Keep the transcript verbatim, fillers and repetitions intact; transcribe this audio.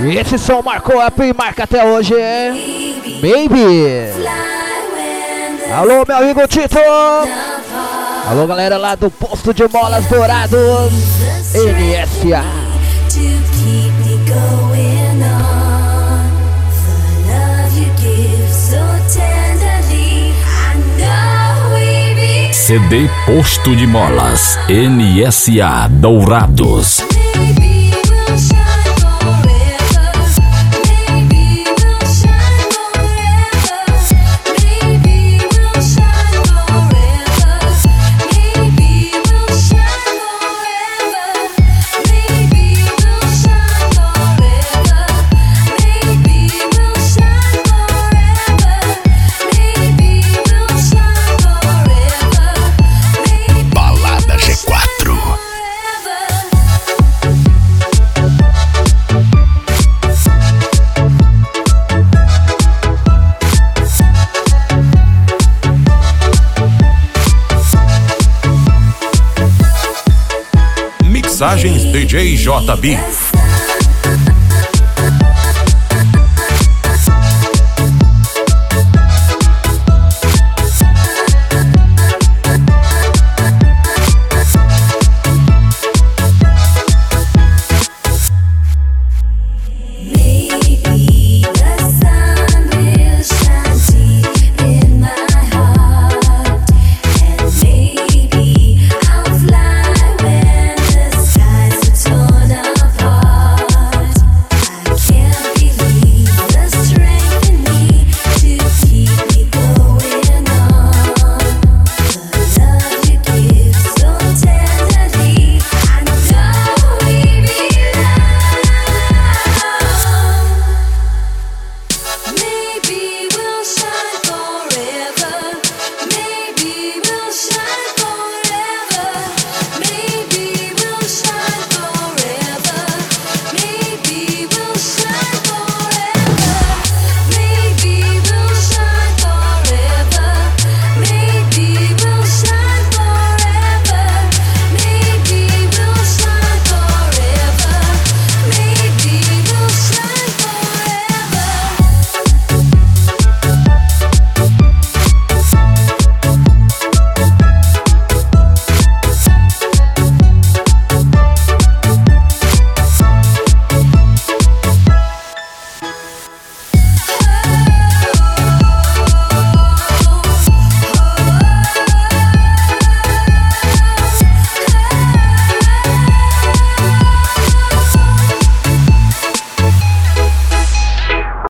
E esse som marcou a e marca até hoje, Baby. Alô, meu amigo Tito. Alô, galera lá do Posto de Molas Dourados, N S A. C D Posto de Molas, N S A Dourados. Mixagens D J J B.